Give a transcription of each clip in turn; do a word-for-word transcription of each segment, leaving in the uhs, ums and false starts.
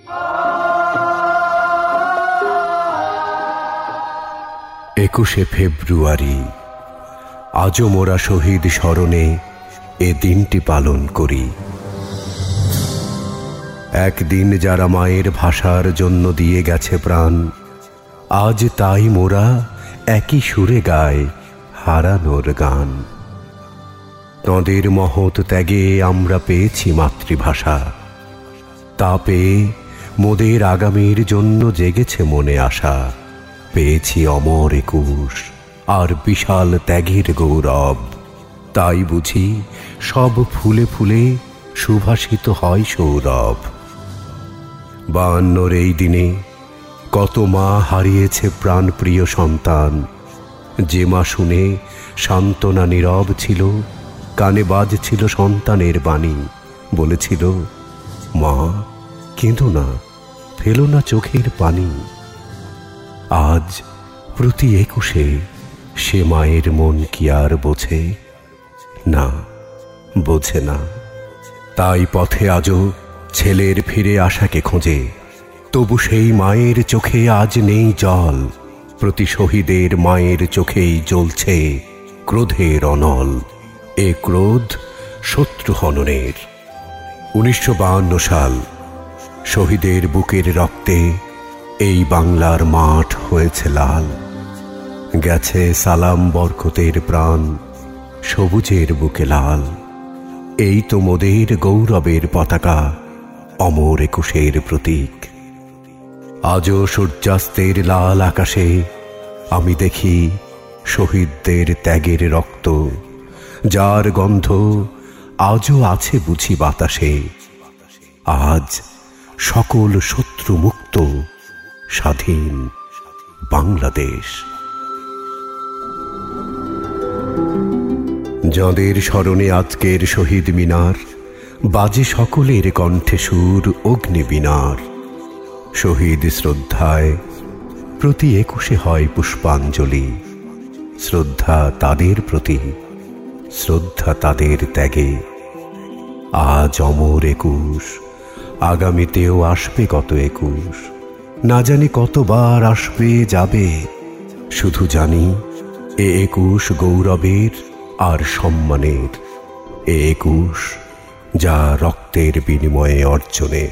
একুশে ফেব্রুয়ারি, আজও মোরা শহীদ স্মরণে এ দিনটি পালন করি। একদিন যারা মায়ের ভাষার জন্য দিয়ে গেছে প্রাণ, আজ তাই মোরা একই সুরে গায় হারানোর গান। তাঁদের মহৎ ত্যাগে আমরা পেয়েছি মাতৃভাষা, তা পেয়ে মোদের আগামীর জন্য জেগেছে মনে আশা। পেয়েছি অমর একুশ আর বিশাল ত্যাগের গৌরব, তাই বুঝি সব ফুলে ফুলে সুভাষিত হয় সৌরভ। বায়ান্নর এই দিনে কত মা হারিয়েছে প্রাণপ্রিয় সন্তান, যে মা শুনে সান্ত্বনা নীরব ছিল, কানে বাজছিল সন্তানের বাণী, বলেছিল, মা কেঁদো না, ফেলো না চোখের পানি। আজ প্রতি একুশে সে মায়ের মন কি আর বোঝে? না, বোঝে না। তাই পথে আজও ছেলের ফিরে আসাকে খোঁজে, তবু সেই মায়ের চোখে আজ নেই জল। প্রতি শহীদের মায়ের চোখেই জ্বলছে ক্রোধের অনল, এ ক্রোধ শত্রু হননের। উনিশশো বাহান্ন সাল, শহীদের বুকের রক্তে এই বাংলার মাঠ হয়েছে লাল। গেছে সালাম বরকতের প্রাণ, সবুজের বুকে লাল। এই তো মোদের গৌরবের পতাকা, অমর একুশের প্রতীক। আজও সূর্যাস্তের লাল আকাশে আমি দেখি শহীদদের ত্যাগের রক্ত, যার গন্ধ আজও আছে বুঝি বাতাসে। আজ সকল শত্রু মুক্ত স্বাধীন বাংলাদেশ। যাঁদের স্মরণে আজকের শহীদ মিনার, বাজে সকলের কণ্ঠে সুর অগ্নিবীণার। শহীদ শ্রদ্ধায় প্রতি একুশে হয় পুষ্পাঞ্জলি, শ্রদ্ধা তাদের প্রতি, শ্রদ্ধা তাদের ত্যাগে। আজ অমর একুশ, আগামীতেও আসবে কত একুশ, না জানি কতবার আসবে যাবে। শুধু জানি এ একুশ গৌরবের আর সম্মানের, এ একুশ যা রক্তের বিনিময়ে অর্জনের।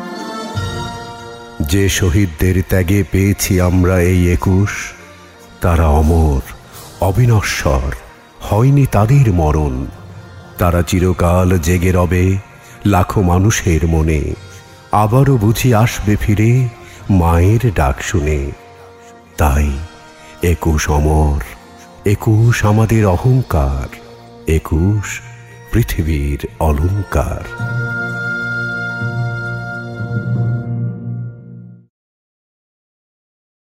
যে শহীদদের ত্যাগে পেয়েছি আমরা এই একুশ, তারা অমর অবিনশ্বর, হয়নি তাদের মরণ। তারা চিরকাল জেগে রবে লাখো মানুষের মনে, আবারও বুঝি আসবে ফিরে মায়ের ডাক শুনে। তাই একুশ অমর, একুশ আমাদের অহংকার, একুশ পৃথিবীর অলংকার।